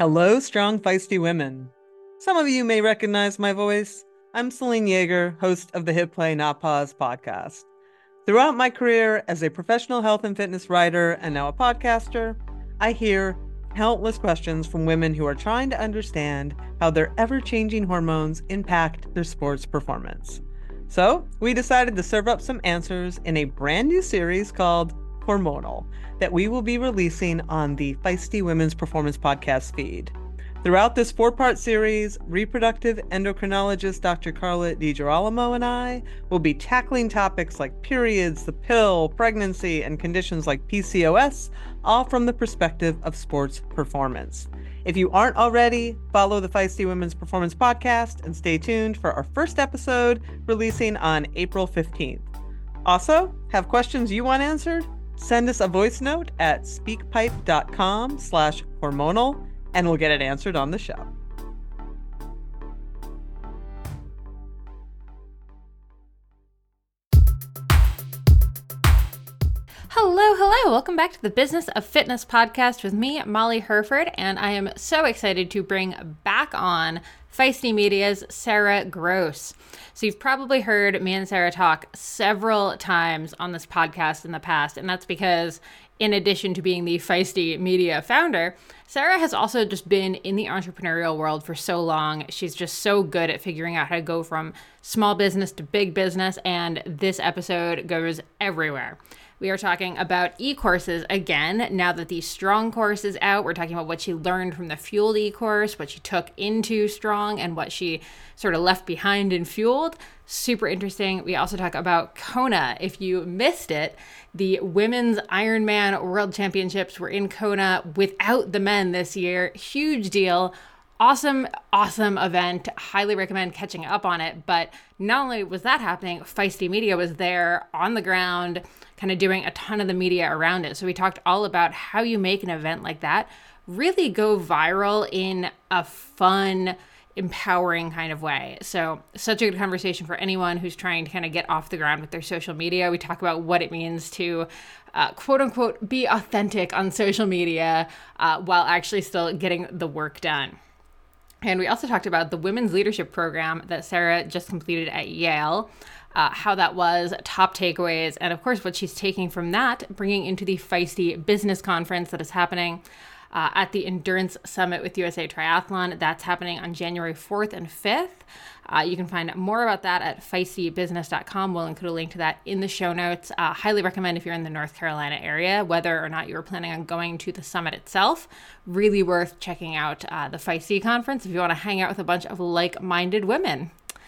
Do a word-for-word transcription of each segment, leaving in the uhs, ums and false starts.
Hello, strong, feisty women. Some of you may recognize my voice. I'm Celine Yeager, host of the Hit Play Not Pause podcast. Throughout my career as a professional health and fitness writer and now a podcaster, I hear countless questions from women who are trying to understand how their ever-changing hormones impact their sports performance. So we decided to serve up some answers in a brand new series called Hormonal that we will be releasing on the Feisty Women's Performance podcast feed. Throughout this four-part series, reproductive endocrinologist Doctor Carla DiGirolamo and I will be tackling topics like periods, the pill, pregnancy, and conditions like P C O S, all from the perspective of sports performance. If you aren't already, follow the Feisty Women's Performance podcast and stay tuned for our first episode releasing on April fifteenth. Also, have questions you want answered? Send us a voice note at speakpipe.com slash hormonal and we'll get it answered on the show. Hello, hello. Welcome back to the Business of Fitness podcast with me, Molly Hurford, and I am so excited to bring back on Feisty Media's Sarah Gross. So you've probably heard me and Sarah talk several times on this podcast in the past, and that's because in addition to being the Feisty Media founder, Sarah has also just been in the entrepreneurial world for so long. She's just so good at figuring out how to go from small business to big business, and this episode goes everywhere. We are talking about e-courses again. Now that the Strong course is out, we're talking about what she learned from the Fueled e-course, what she took into Strong, and what she sort of left behind in Fueled. Super interesting. We also talk about Kona. If you missed it, the women's Ironman World Championships were in Kona without the men this year. Huge deal. Awesome, awesome event. Highly recommend catching up on it. But not only was that happening, Feisty Media was there on the ground, kind of doing a ton of the media around it. So we talked all about how you make an event like that really go viral in a fun, empowering kind of way. So such a good conversation for anyone who's trying to kind of get off the ground with their social media. We talk about what it means to uh, quote unquote be authentic on social media uh, while actually still getting the work done. And we also talked about the women's leadership program that Sarah just completed at Yale, uh, how that was, top takeaways, and of course what she's taking from that, bringing into the Feisty Business Conference that is happening uh, at the Endurance Summit with U S A Triathlon. That's happening on January fourth and fifth. Uh, you can find more about that at feisty business dot com. We'll include a link to that in the show notes. Uh, highly recommend if you're in the North Carolina area, whether or not you're planning on going to the summit itself. Really worth checking out uh, the Feisty conference if you want to hang out with a bunch of like-minded women.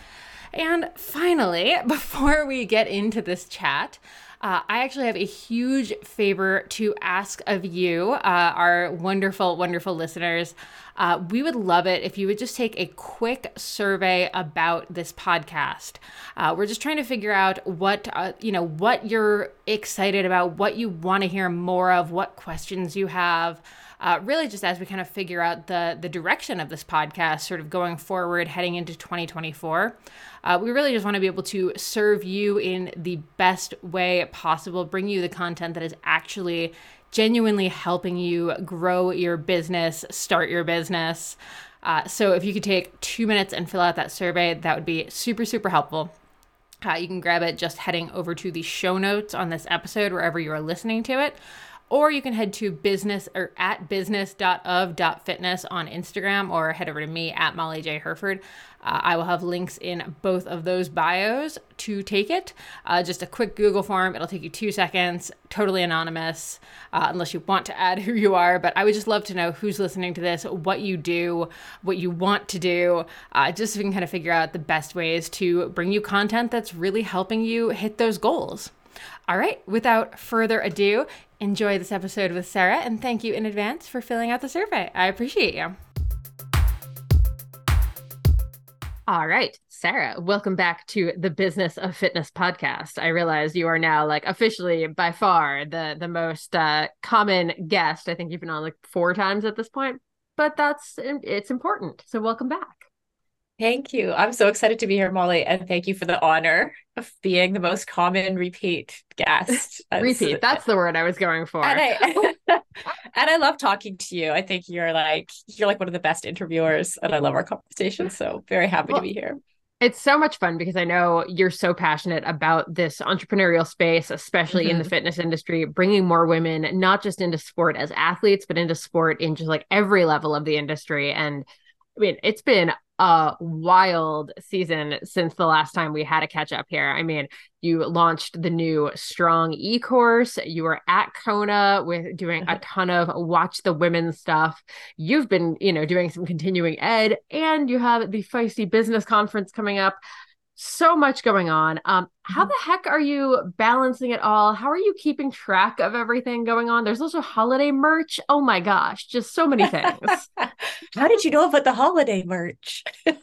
And finally, before we get into this chat, Uh, I actually have a huge favor to ask of you, uh, our wonderful, wonderful listeners. Uh, we would love it if you would just take a quick survey about this podcast. Uh, we're just trying to figure out what, uh, you know, what you're excited about, what you want to hear more of, what questions you have. Uh, really just as we kind of figure out the, the direction of this podcast sort of going forward, heading into twenty twenty-four. Uh, we really just want to be able to serve you in the best way possible, bring you the content that is actually genuinely helping you grow your business, start your business. Uh, so if you could take two minutes and fill out that survey, that would be super, super helpful. Uh, you can grab it just heading over to the show notes on this episode, wherever you are listening to it. Or you can head to business or at business dot of dot fitness on Instagram, or head over to me at Molly J. Herford. Uh, I will have links in both of those bios to take it. Uh, just a quick Google form. It'll take you two seconds, totally anonymous, uh, unless you want to add who you are. But I would just love to know who's listening to this, what you do, what you want to do, uh, just so we can kind of figure out the best ways to bring you content that's really helping you hit those goals. All right, without further ado, enjoy this episode with Sarah, and thank you in advance for filling out the survey. I appreciate you. All right, Sarah, welcome back to the Business of Fitness podcast. I realize you are now like officially by far the, the most uh, common guest. I think you've been on like four times at this point, but that's, it's important. So welcome back. Thank you. I'm so excited to be here, Molly, and thank you for the honor of being the most common repeat guest. It's, Repeat. That's the word I was going and for. I and I love talking to you. I think you're like you're like one of the best interviewers, and I love our conversation. So very happy to Well, be here. it's so much fun because I know you're so passionate about this entrepreneurial space, especially in the Mhm. fitness industry, bringing more women, not just into sport as athletes, but into sport in just like every level of the industry. And I mean, it's been a wild season since the last time we had a catch up here. I mean, you launched the new Strong E course. You were at Kona with doing a ton of Watch the Women stuff. You've been, you know, doing some continuing ed, and you have the Feisty Business Conference coming up. So much going on. Um, how the heck are you balancing it all? How are you keeping track of everything going on? There's also holiday merch. Oh my gosh, just so many things. How did you know about the holiday merch?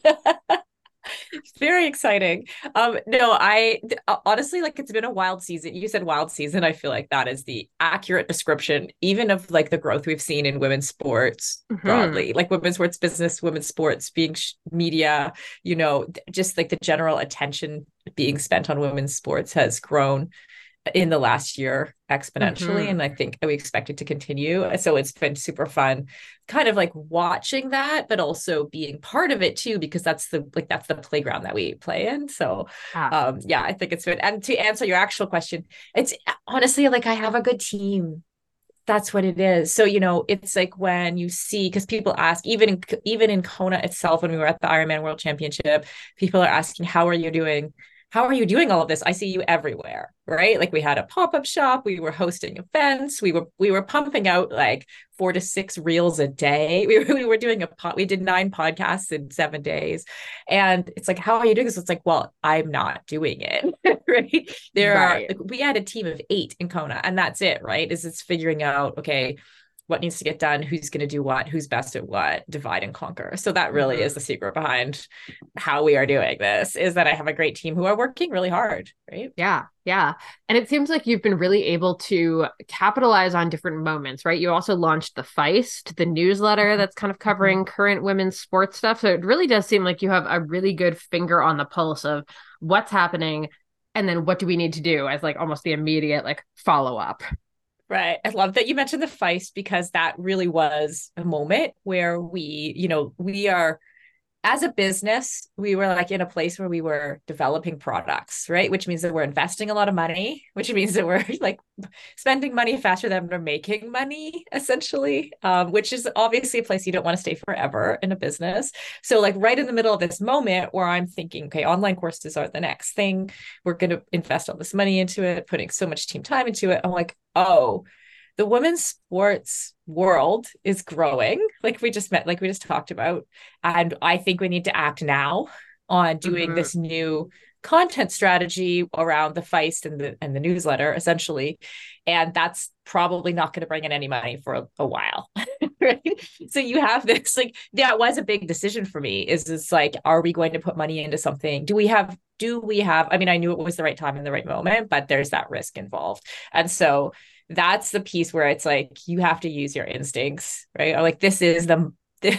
It's very exciting. Um, no, I uh, honestly like it's been a wild season. You said wild season. I feel like that is the accurate description, even of like the growth we've seen in women's sports Hmm. broadly, like women's sports business, women's sports being sh- media, you know, just like the general attention being spent on women's sports has grown in the last year exponentially. Hmm. And I think we expect it to continue. So it's been super fun, kind of like watching that, but also being part of it too, because that's the like that's the playground that we play in. So Ah, um yeah, I think it's been, and to answer your actual question, it's honestly like I have a good team. That's what it is. So, you know, it's like when you see, because people ask, even in even in Kona itself, when we were at the Ironman World Championship, people are asking, how are you doing? How are you doing all of this? I see you everywhere, right? Like we had a pop-up shop, we were hosting events, we were we were pumping out like four to six reels a day. We were we were doing a pot, we did nine podcasts in seven days. And it's like, how are you doing this? It's like, well, I'm not doing it. Right. There are right. like, we had a team of eight in Kona, and that's it, right? Is it's figuring out, okay, what needs to get done, who's going to do what, who's best at what, divide and conquer. So that really is Hmm. the secret behind how we are doing this, is that I have a great team who are working really hard, right? Yeah, yeah. And it seems like you've been really able to capitalize on different moments, right? You also launched the Feist, the newsletter that's kind of Mm-hmm. covering current women's sports stuff. So it really does seem like you have a really good finger on the pulse of what's happening and then what do we need to do as like almost the immediate like follow up. Right. I love that you mentioned the Feist, because that really was a moment where we, you know, we are, as a business, we were like in a place where we were developing products, right? Which means that we're investing a lot of money, which means that we're like spending money faster than we're making money, essentially, um, which is obviously a place you don't want to stay forever in a business. So, like, right in the middle of this moment where I'm thinking, okay, online courses are the next thing. We're going to invest all this money into it, putting so much team time into it. I'm like, oh, the women's sports world is growing, like we just met, like we just talked about. And I think we need to act now on doing Hmm. this new content strategy around the Feist and the and the newsletter, essentially. And that's probably not going to bring in any money for a, a while. Right. So you have this, like, that was a big decision for me. Is this like, are we going to put money into something? Do we have do we have, I mean, I knew it was the right time and the right moment, but there's that risk involved. And so that's the piece where it's like you have to use your instincts, right? Or like, this is the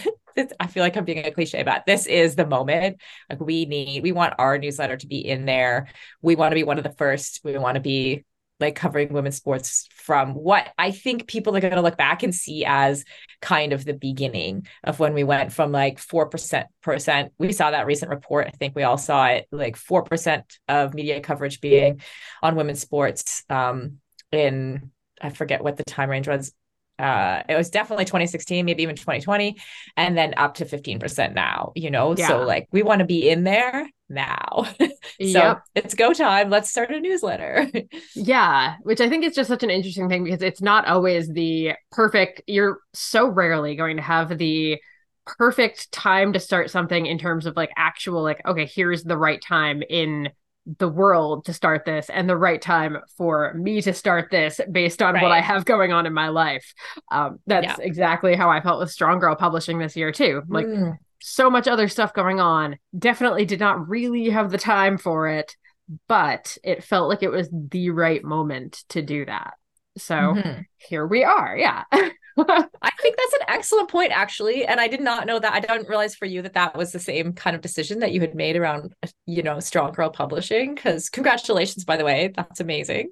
I feel like I'm being a cliche, but this is the moment. Like we need, we want our newsletter to be in there. We want to be one of the first. We want to be like covering women's sports from what I think people are going to look back and see as kind of the beginning of when we went from like four percent percent. We saw that recent report. I think we all saw it, like four percent of media coverage being on women's sports um, in, I forget what the time range was. Uh, it was definitely twenty sixteen, maybe even twenty twenty, and then up to fifteen percent now, you know? So Yeah. like we want to be in there now. So Yep. it's go time. Let's start a newsletter. Yeah, which I think is just such an interesting thing because it's not always the perfect, you're so rarely going to have the perfect time to start something in terms of like actual, like, okay, here's the right time in the world to start this and the right time for me to start this based on what I Right. have going on in my life. Um, that's Yeah. exactly how I felt with Strong Girl publishing this year too. Like Mm. so much other stuff going on. Definitely did not really have the time for it, but it felt like it was the right moment to do that. So Mm-hmm. here we are. Yeah. I think that's an excellent point, actually. And I did not know that. I didn't realize for you that that was the same kind of decision that you had made around, you know, Strong Girl Publishing. Because congratulations, by the way, that's amazing.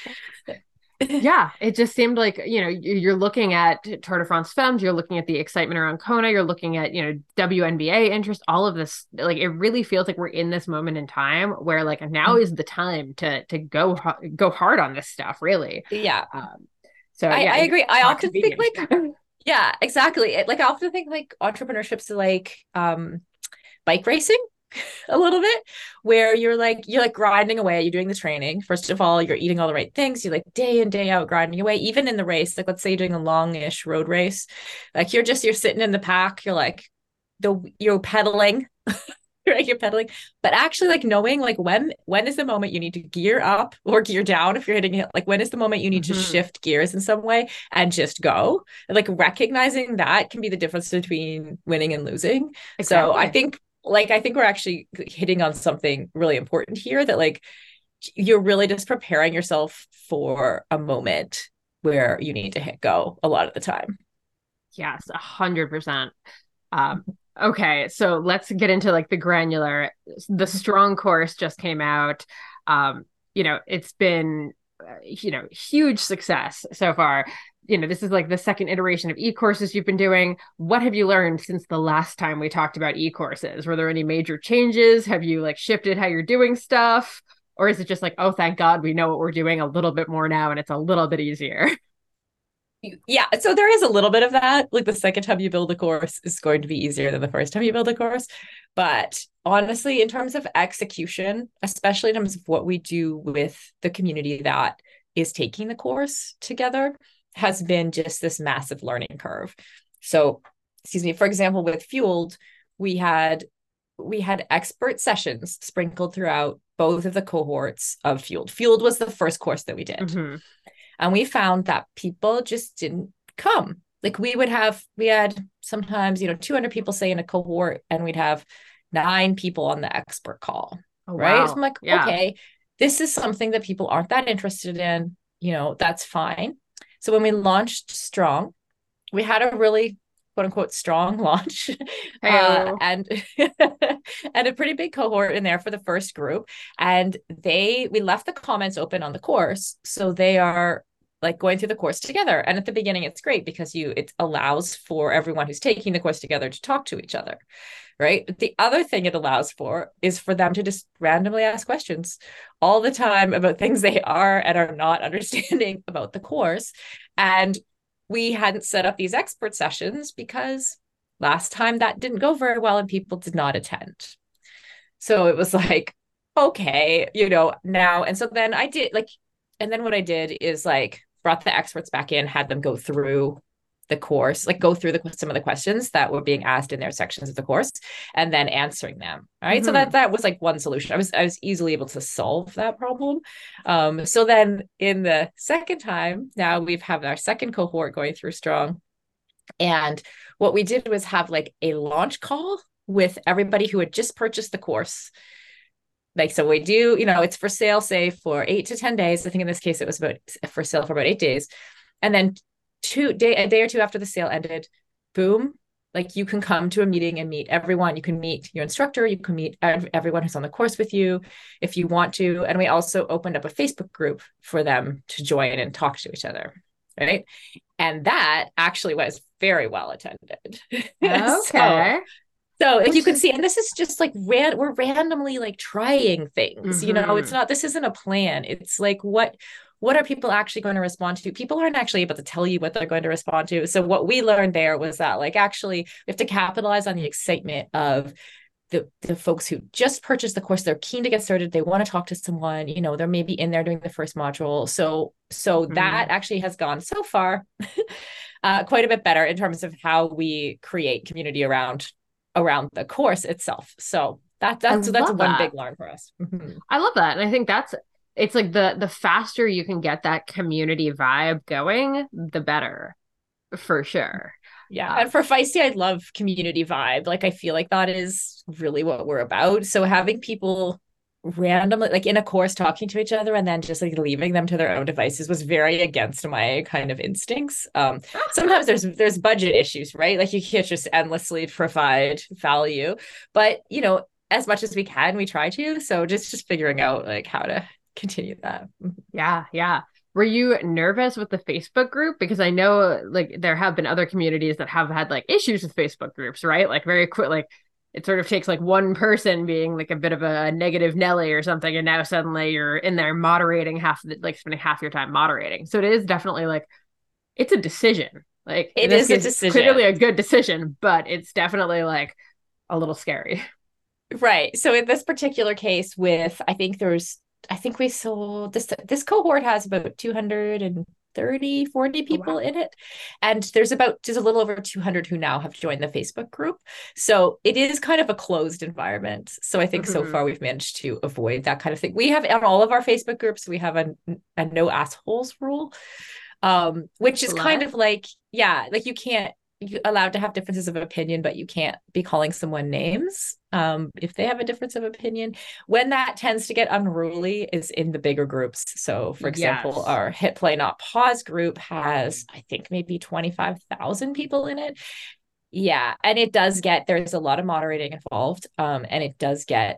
Yeah, it just seemed like, you know, you're looking at Tour de France Femmes, you're looking at the excitement around Kona, you're looking at, you know, W N B A interest, all of this. Like, it really feels like we're in this moment in time where, like, now is the time to to go go hard on this stuff, really. Yeah. Um, so I, yeah, I agree. I often convenient. think like, yeah, exactly. Like, I often think like entrepreneurship's like um, bike racing. A little bit, where you're like you're like grinding away, you're doing the training. First of all, you're eating all the right things, you're like day in day out grinding away. Even in the race, like let's say you're doing a longish road race, like you're just you're sitting in the pack, you're like the you're pedaling. Right, you're pedaling, but actually like knowing like when when is the moment you need to gear up or gear down if you're hitting it, like when is the moment you need mm-hmm. to shift gears in some way and just go. And, like recognizing that can be the difference between winning and losing. Exactly. So I think like, I think we're actually hitting on something really important here, that like, you're really just preparing yourself for a moment where you need to hit go a lot of the time. Yes, a hundred percent. Um, okay. So let's get into like the granular. The Strong course just came out. Um, you know, it's been, uh, you know, huge success so far. You know, this is like the second iteration of e-courses you've been doing. What have you learned since the last time we talked about e-courses? Were there any major changes? Have you like shifted how you're doing stuff? Or is it just like, oh, thank God we know what we're doing a little bit more now and it's a little bit easier? Yeah, so there is a little bit of that. Like the second time you build a course is going to be easier than the first time you build a course. But honestly, in terms of execution, especially in terms of what we do with the community that is taking the course together, has been just this massive learning curve. So, excuse me, for example, with Fueled, we had we had expert sessions sprinkled throughout both of the cohorts of Fueled. Fueled was the first course that we did. Mm-hmm. And we found that people just didn't come. Like we would have, we had sometimes, you know, two hundred people say in a cohort, and we'd have nine people on the expert call. Oh, right. Wow. So I'm like, yeah. Okay, this is something that people aren't that interested in, you know, that's fine. So when we launched Strong, we had a really quote unquote strong launch uh, and and a pretty big cohort in there for the first group. And they we left the comments open on the course. So they are like going through the course together. And at the beginning, it's great because you it allows for everyone who's taking the course together to talk to each other. Right. The other thing it allows for is for them to just randomly ask questions all the time about things they are and are not understanding about the course. And we hadn't set up these expert sessions because last time that didn't go very well and people did not attend. So it was like, okay, you know, now. And so then I did like, and then what I did is like brought the experts back in, had them go through the course, like go through the some of the questions that were being asked in their sections of the course, and then answering them. Right. Mm-hmm. So that that was like one solution. I was I was easily able to solve that problem. Um, so then in the second time, now we've have our second cohort going through Strong. And what we did was have like a launch call with everybody who had just purchased the course. Like, so we do, you know, it's for sale, say for eight to ten days. I think in this case, it was about for sale for about eight days. And then two day, a day or two after the sale ended, boom, like you can come to a meeting and meet everyone. You can meet your instructor. You can meet everyone who's on the course with you if you want to. And we also opened up a Facebook group for them to join and talk to each other. Right. And that actually was very well attended. Okay. so, So like you can see, and this is just like ran, we're randomly like trying things, mm-hmm. you know, it's not, this isn't a plan. It's like, what, what are people actually going to respond to? People aren't actually able to tell you what they're going to respond to. So what we learned there was that like, actually we have to capitalize on the excitement of the, the folks who just purchased the course. They're keen to get started. They want to talk to someone, you know, they're maybe in there doing the first module. So, so mm-hmm. that actually has gone so far uh, quite a bit better in terms of how we create community around around the course itself. So that that's so that's one that. big learn for us. Mm-hmm. I love that. And I think that's it's like the the faster you can get that community vibe going, the better, for sure. Yeah. Um, and for Feisty, I love community vibe. Like I feel like that is really what we're about. So having people randomly, like in a course, talking to each other and then just like leaving them to their own devices was very against my kind of instincts. Um, sometimes there's there's budget issues, right? Like you can't just endlessly provide value, but you know, as much as we can, we try to. So just just figuring out like how to continue that. Yeah, yeah. Were you nervous with the Facebook group? Because I know like there have been other communities that have had like issues with Facebook groups, right? Like very quick, like it sort of takes like one person being like a bit of a negative Nelly or something, and now suddenly you're in there moderating half the, like spending half your time moderating. So it is definitely like it's a decision. Like it is a decision. Clearly a good decision, but it's definitely like a little scary. Right. So in this particular case, with I think there's I think we sold this this cohort has about two hundred thirty, forty people oh, wow. in it. And there's about just a little over two hundred who now have joined the Facebook group. So it is kind of a closed environment. So I think mm-hmm. so far we've managed to avoid that kind of thing. We have on all of our Facebook groups, we have a, a no assholes rule, um, which is Love kind it. of like, yeah, like you can't, you're allowed to have differences of opinion, but you can't be calling someone names um, if they have a difference of opinion. When that tends to get unruly is in the bigger groups. So, for example, yes. our Hit Play Not Pause group has, I think, maybe twenty-five thousand people in it. Yeah, and it does get, there's a lot of moderating involved, um, and it does get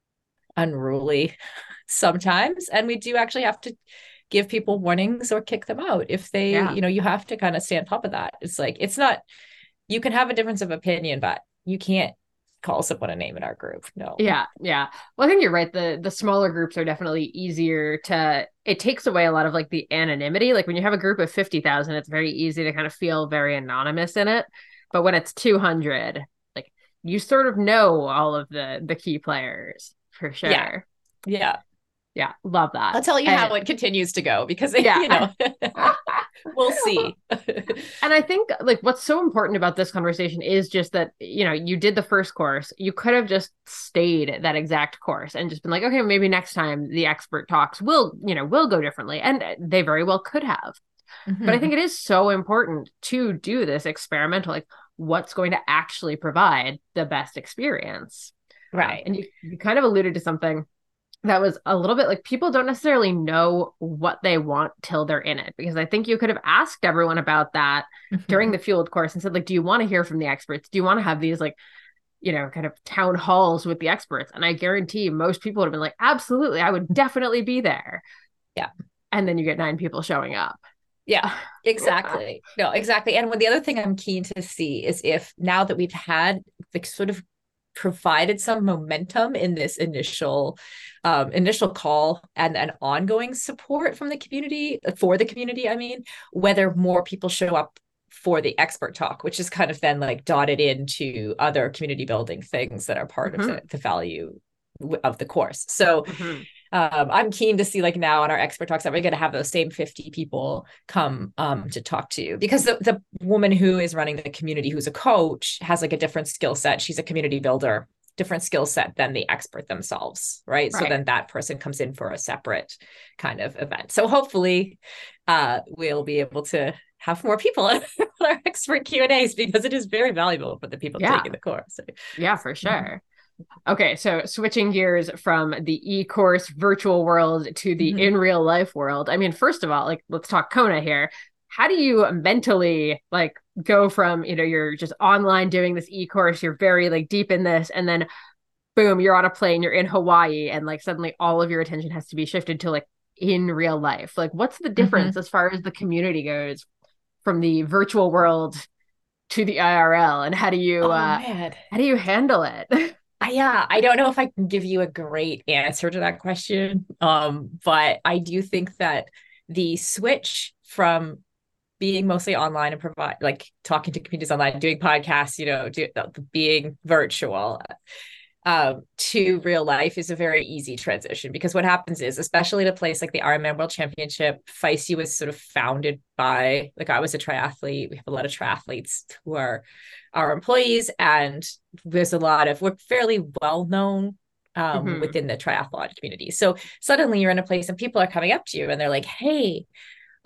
unruly sometimes. And we do actually have to give people warnings or kick them out if they, yeah. you know, you have to kind of stay on top of that. It's like, it's not, you can have a difference of opinion, but you can't call someone a name in our group. No. Yeah. Yeah. Well, I think you're right. The, the smaller groups are definitely easier to, it takes away a lot of like the anonymity. Like when you have a group of fifty thousand, it's very easy to kind of feel very anonymous in it. But when it's two hundred, like you sort of know all of the, the key players for sure. Yeah. Yeah. Yeah, love that. I'll tell you and, how it continues to go because, yeah. you know, we'll see. And I think like what's so important about this conversation is just that, you know, you did the first course. You could have just stayed that exact course and just been like, okay, maybe next time the expert talks will, you know, will go differently. And they very well could have. Mm-hmm. But I think it is so important to do this experimental, like what's going to actually provide the best experience. Right. Um, and you, you kind of alluded to something that was a little bit like people don't necessarily know what they want till they're in it, because I think you could have asked everyone about that mm-hmm. during the Fueled course and said, like, do you want to hear from the experts? Do you want to have these like, you know, kind of town halls with the experts? And I guarantee most people would have been like, absolutely, I would definitely be there. Yeah. And then you get nine people showing up. Yeah, exactly. No, exactly. And when the other thing I'm keen to see is if now that we've had the sort of provided some momentum in this initial um, initial call and an ongoing support from the community for the community, I mean, whether more people show up for the expert talk, which is kind of then like dotted into other community building things that are part mm-hmm. of the, the value of the course. So mm-hmm. um, I'm keen to see like now on our expert talks that we're going to have those same fifty people come um, to talk to you, because the, the woman who is running the community, who's a coach, has like a different skill set. She's a community builder, different skill set than the expert themselves. Right? right. So then that person comes in for a separate kind of event. So hopefully uh, we'll be able to have more people on our expert Q and A's, because it is very valuable for the people yeah. taking the course. Yeah, for sure. Mm-hmm. Okay, so switching gears from the e-course virtual world to the mm-hmm. in real life world. I mean, first of all, like, let's talk Kona here. How do you mentally like go from, you know, you're just online doing this e-course, you're very like deep in this, and then boom, you're on a plane, you're in Hawaii, and like suddenly all of your attention has to be shifted to like in real life. Like, what's the difference mm-hmm. as far as the community goes from the virtual world to the I R L, and how do you oh, uh, man. how do you handle it? Yeah, I don't know if I can give you a great answer to that question. Um, but I do think that the switch from being mostly online and provide like talking to communities online, doing podcasts, you know, do, being virtual um, to real life is a very easy transition, because what happens is, especially at a place like the Ironman World Championship, Feisty was sort of founded by, like, I was a triathlete. We have a lot of triathletes who are our employees, and there's a lot of, we're fairly well known um, mm-hmm. within the triathlon community. So suddenly you're in a place and people are coming up to you and they're like, hey,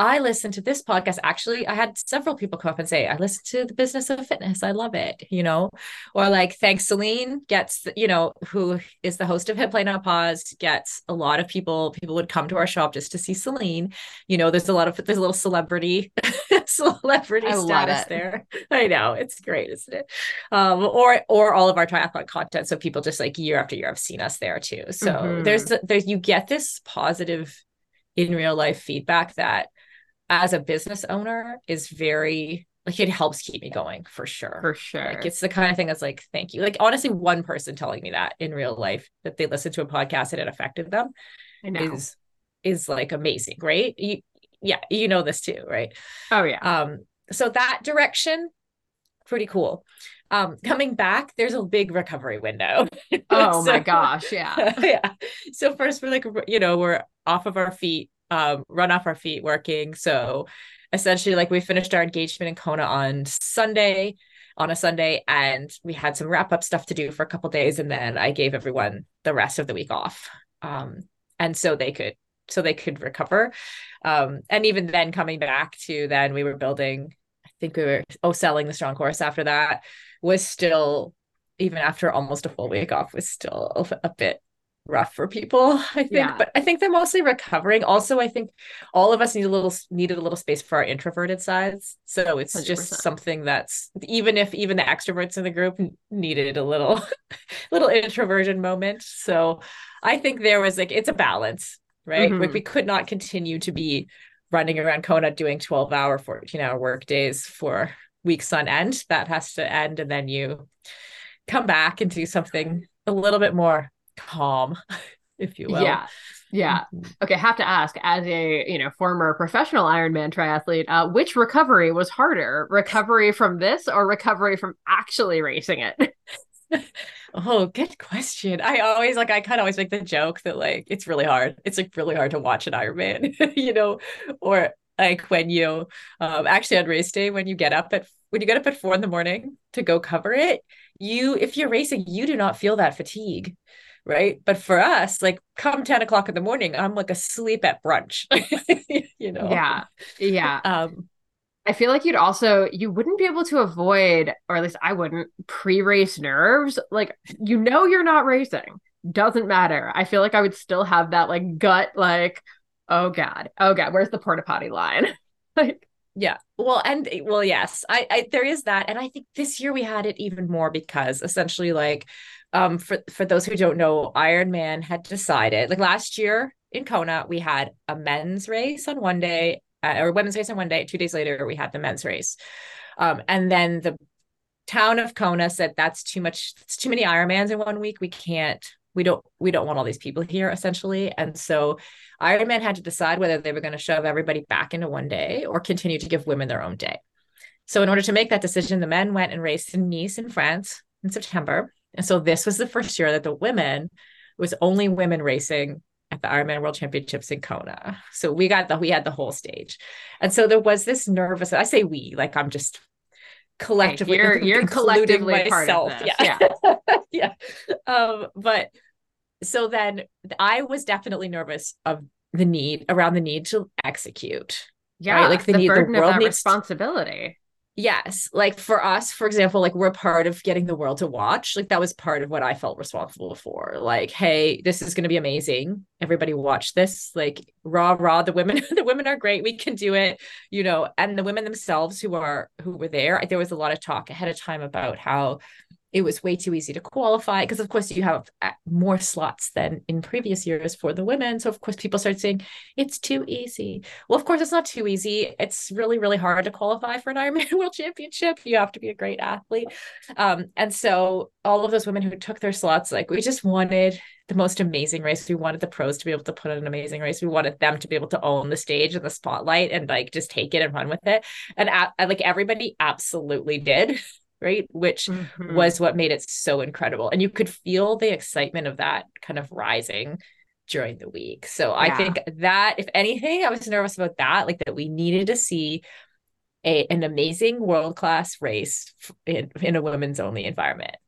I listened to this podcast. Actually, I had several people come up and say, I listened to the Business of Fitness. I love it, you know, or like, thanks, Celine gets, you know, who is the host of Hit Play Not Pause, gets a lot of people, people would come to our shop just to see Celine. You know, there's a lot of, there's a little celebrity, celebrity I love status it. there. I know, it's great, isn't it? Um, or, or all of our triathlon content. So people just like year after year have seen us there too. So Mhm. there's, there's, you get this positive in real life feedback that as a business owner is very like, it helps keep me going for sure. For sure. Like it's the kind of thing that's like, thank you. Like honestly, one person telling me that in real life that they listened to a podcast and it affected them I know. is, is like amazing. Right. You, yeah. You know this too, right? Oh yeah. Um, so that direction, pretty cool. Um, coming back, there's a big recovery window. Oh so, my gosh. Yeah. yeah. So first we're like, you know, we're off of our feet, um, run off our feet working. So essentially like we finished our engagement in Kona on Sunday, on a Sunday, and we had some wrap up stuff to do for a couple of days. And then I gave everyone the rest of the week off. Um, and so they could, so they could recover. Um, and even then coming back to then we were building, I think we were, oh, selling the Strong Course after that was still, even after almost a full week off, was still a, a bit rough for people, I think. Yeah. But I think they're mostly recovering. Also, I think all of us need a little needed a little space for our introverted sides. So it's one hundred percent just something that's, even if even the extroverts in the group needed a little little introversion moment. So I think there was like, it's a balance, right? Mm-hmm. Like we could not continue to be running around Kona doing twelve hour, fourteen hour work days for weeks on end. That has to end. And then you come back and do something a little bit more calm, if you will. Yeah. Yeah. Okay. I have to ask, as a, you know, former professional Ironman triathlete, uh, which recovery was harder, recovery from this or recovery from actually racing it? Oh, good question. I always like, I kind of always make the joke that like, it's really hard. It's like really hard to watch an Ironman, you know, or like when you, um, actually on race day, when you get up at, when you get up at four in the morning to go cover it, you, if you're racing, you do not feel that fatigue. Right. But for us, like come ten o'clock in the morning, I'm like asleep at brunch, you know? Yeah. Yeah. Um, I feel like you'd also, you wouldn't be able to avoid, or at least I wouldn't, pre-race nerves. Like, you know, you're not racing. Doesn't matter. I feel like I would still have that like gut, like, oh God, oh God, where's the porta potty line? Like, yeah. Well, and well, yes, I, I, there is that. And I think this year we had it even more because essentially like, um, for, for those who don't know, Ironman had decided like last year in Kona, we had a men's race on one day uh, or women's race on one day. Two days later, we had the men's race. Um, and then the town of Kona said, that's too much. It's too many Ironmans in one week. We can't, we don't, we don't want all these people here essentially. And so Ironman had to decide whether they were going to shove everybody back into one day or continue to give women their own day. So in order to make that decision, the men went and raced in Nice in France in September. And so this was the first year that the women, it was only women racing at the Ironman World Championships in Kona. So we got the, we had the whole stage. And so there was this nervous, I say we, like I'm just collectively, hey, you're, you're collectively myself. Part of this. Yeah. Yeah. yeah. Um, but so then I was definitely nervous of the need around the need to execute. Yeah. Right? Like the, the need, burden the world of that needs responsibility. Yes. Like for us, for example, like we're part of getting the world to watch. Like that was part of what I felt responsible for. Like, hey, this is going to be amazing. Everybody watch this. Like rah, rah, the women, the women are great. We can do it, you know, and the women themselves who are, who were there, there was a lot of talk ahead of time about how it was way too easy to qualify because of course you have more slots than in previous years for the women. So of course people started saying it's too easy. Well, of course it's not too easy. It's really, really hard to qualify for an Ironman World Championship. You have to be a great athlete. Um, and so all of those women who took their slots, like we just wanted the most amazing race. We wanted the pros to be able to put in an amazing race. We wanted them to be able to own the stage and the spotlight and like just take it and run with it. And uh, like everybody absolutely did. Right. Which mm-hmm. was what made it so incredible. And you could feel the excitement of that kind of rising during the week. So yeah. I think that if anything, I was nervous about that, like that we needed to see a, an amazing world-class race in, in a women's only environment.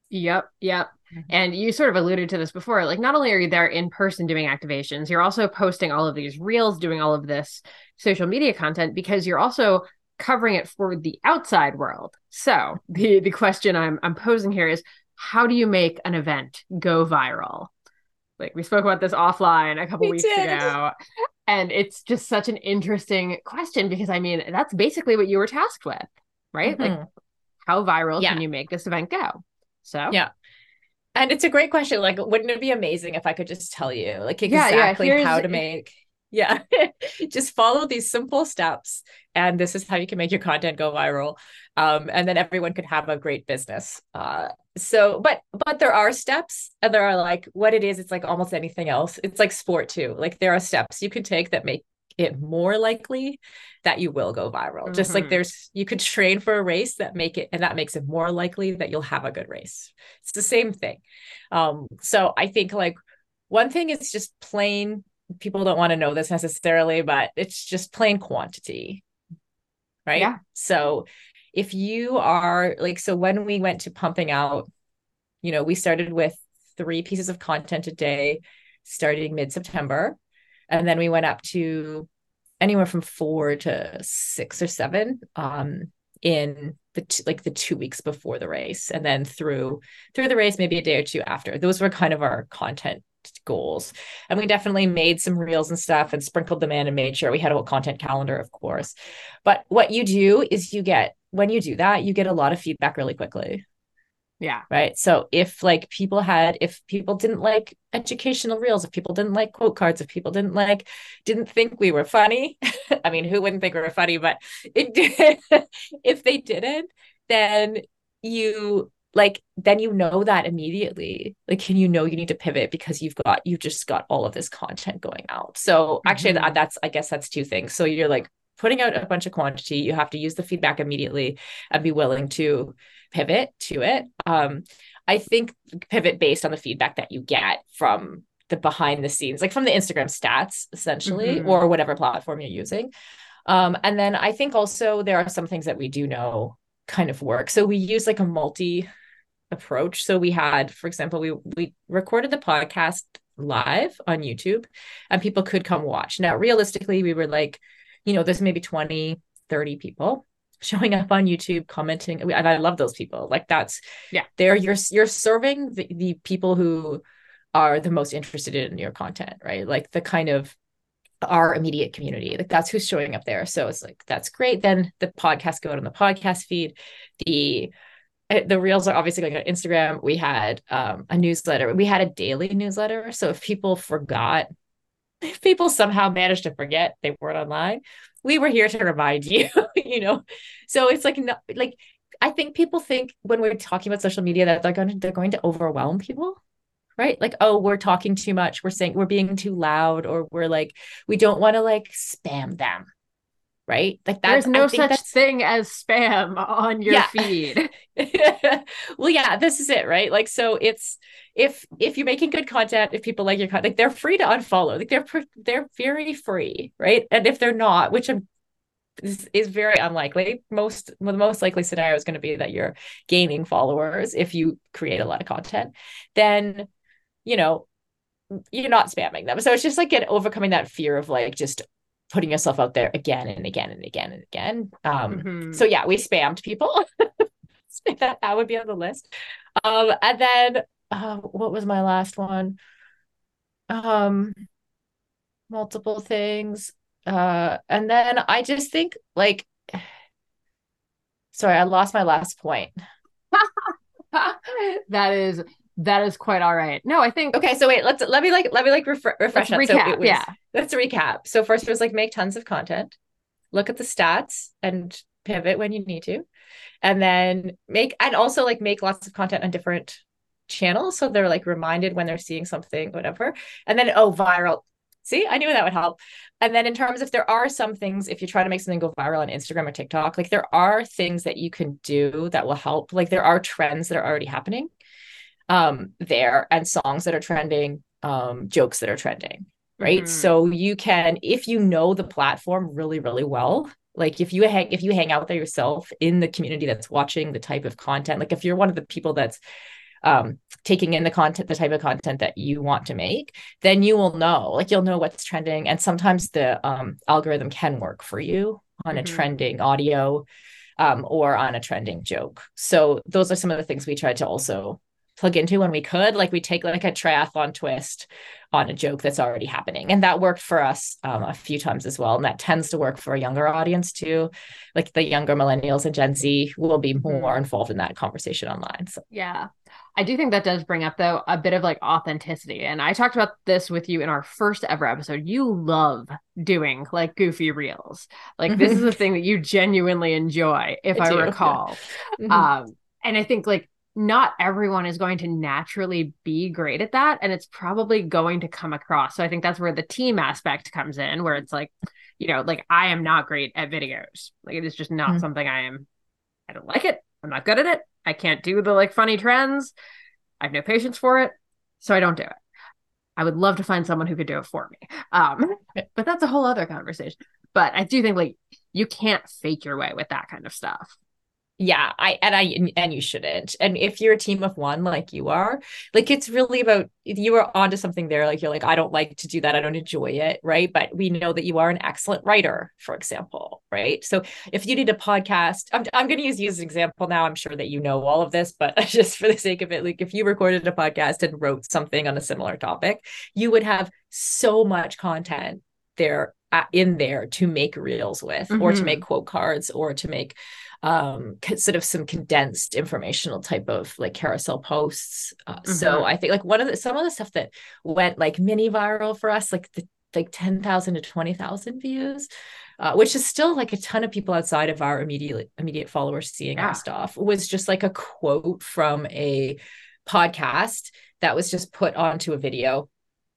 Yep, yep. Mhm. And you sort of alluded to this before. Like, not only are you there in person doing activations, you're also posting all of these reels, doing all of this social media content because you're also covering it for the outside world. So the the question I'm I'm posing here is, how do you make an event go viral? Like, we spoke about this offline a couple We weeks did. ago, and it's just such an interesting question because I mean, that's basically what you were tasked with, right? Like, Mhm. how viral Yeah. can you make this event go? So Yeah. And it's a great question. Like, wouldn't it be amazing if I could just tell you, like, yeah, yeah. exactly Here's how to make, yeah, just follow these simple steps. And this is how you can make your content go viral. Um, and then everyone could have a great business. Uh, so, but, but there are steps, and there are like what it is. It's like almost anything else. It's like sport too. Like, there are steps you could take that make it more likely that you will go viral. Just like Mhm. there's, you could train for a race that make it, and that makes it more likely that you'll have a good race. It's the same thing. Um, so I think like one thing is just plain, people don't want to know this necessarily, but it's just plain quantity, right? Yeah. So if you are like, so when we went to pumping out, you know, we started with three pieces of content a day starting mid-September. And then we went up to anywhere from four to six or seven um, in the t- like the two weeks before the race, and then through through the race, maybe a day or two after. Those were kind of our content goals, and we definitely made some reels and stuff and sprinkled them in and made sure we had a content calendar, of course. But what you do is you get when you do that, you get a lot of feedback really quickly. Yeah. Right. So if like people had, if people didn't like educational reels, if people didn't like quote cards, if people didn't like, didn't think we were funny, I mean, who wouldn't think we were funny, but it did, if they didn't, then you like, then you know that immediately, like, can you know you need to pivot because you've got, you just got all of this content going out. So actually Mhm. that's, I guess that's two things. So you're like putting out a bunch of quantity, you have to use the feedback immediately and be willing to pivot to it. Um, I think pivot based on the feedback that you get from the behind the scenes, like from the Instagram stats, essentially, Mhm. or whatever platform you're using. Um, and then I think also there are some things that we do know kind of work. So we use like a multi approach. So we had, for example, we we recorded the podcast live on YouTube and people could come watch. Now, realistically, we were like, you know, there's maybe twenty, thirty people showing up on YouTube, commenting. And I love those people. Like that's, yeah, they're, you're, you're serving the, the people who are the most interested in your content, right? Like the kind of our immediate community, like that's who's showing up there. So it's like, that's great. Then the podcast go out on the podcast feed. The, the reels are obviously going on Instagram. We had um, a newsletter. We had a daily newsletter. So if people forgot, if people somehow managed to forget they weren't online, we were here to remind you, you know? So it's like, no, like, I think people think when we're talking about social media that they're going to, they're going to overwhelm people, right? Like, oh, we're talking too much. We're saying we're being too loud, or we're like, we don't want to like spam them. Right. Like that. There's no I think such that's, thing as spam on your yeah. feed. Well, yeah, this is it, right? Like, so it's, if if you're making good content, if people like your content, like they're free to unfollow. Like they're they're very free, right? And if they're not, which I'm, is, is very unlikely, most well, the most likely scenario is going to be that you're gaining followers if you create a lot of content, then, you know, you're not spamming them. So it's just like get overcoming that fear of like just putting yourself out there again and again and again and again. Um, Mhm. So yeah, we spammed people. that, that would be on the list. Um, and then uh, what was my last one? Um, multiple things. Uh, and then I just think like, sorry, I lost my last point. that is that is quite all right. No, I think Okay, so wait, let's let me like let me like refre- refresh let's that. So recap. it was, Yeah. let's recap. So first it was like make tons of content, look at the stats and pivot when you need to. And then make, and also like make lots of content on different channels. So they're like reminded when they're seeing something, whatever. And then, oh, viral. See, I knew that would help. And then in terms of, there are some things, if you try to make something go viral on Instagram or TikTok, like there are things that you can do that will help. Like there are trends that are already happening um, there, and songs that are trending, um, jokes that are trending, right? Mhm. So you can, if you know the platform really, really well, like if you hang, if you hang out there yourself in the community that's watching the type of content, like if you're one of the people that's um, taking in the content, the type of content that you want to make, then you will know, like you'll know what's trending. And sometimes the um, algorithm can work for you on mm-hmm. a trending audio um, or on a trending joke. So those are some of the things we tried to also plug into when we could. Like we take like a triathlon twist on a joke that's already happening. And that worked for us um, a few times as well. And that tends to work for a younger audience too. Like the younger millennials and Gen Z will be more mm-hmm. involved in that conversation online. So yeah. I do think that does bring up, though, a bit of like authenticity. And I talked about this with you in our first ever episode. You love doing like goofy reels. Like mm-hmm. this is a thing that you genuinely enjoy, if I, I recall. Yeah. Mm-hmm. Um, and I think like not everyone is going to naturally be great at that. And it's probably going to come across. So I think that's where the team aspect comes in, where it's like, you know, like I am not great at videos. Like it is just not mm-hmm. something I am. I don't like it. I'm not good at it. I can't do the like funny trends. I have no patience for it. So I don't do it. I would love to find someone who could do it for me. Um, but that's a whole other conversation. But I do think like you can't fake your way with that kind of stuff. Yeah, I and I and you shouldn't. And if you're a team of one like you are, like it's really about you are onto something there. Like you're like, I don't like to do that. I don't enjoy it. Right. But we know that you are an excellent writer, for example. Right. So if you need a podcast, I'm I'm going to use you as an example now. I'm sure that you know all of this, but just for the sake of it, like if you recorded a podcast and wrote something on a similar topic, you would have so much content there uh, in there to make reels with, mm-hmm. or to make quote cards, or to make um sort of some condensed informational type of like carousel posts. Uh, mm-hmm. So I think like one of the some of the stuff that went like mini viral for us, like the like ten thousand to twenty thousand views, uh, which is still like a ton of people outside of our immediate immediate followers seeing yeah. our stuff, was just like a quote from a podcast that was just put onto a video.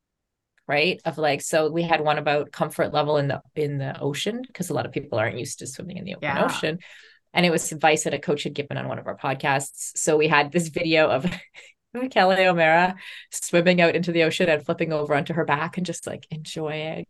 Right. Of like, so we had one about comfort level in the in the ocean, because a lot of people aren't used to swimming in the open yeah. ocean. And it was advice that a coach had given on one of our podcasts. So we had this video of Kelly O'Mara swimming out into the ocean and flipping over onto her back and just like enjoying.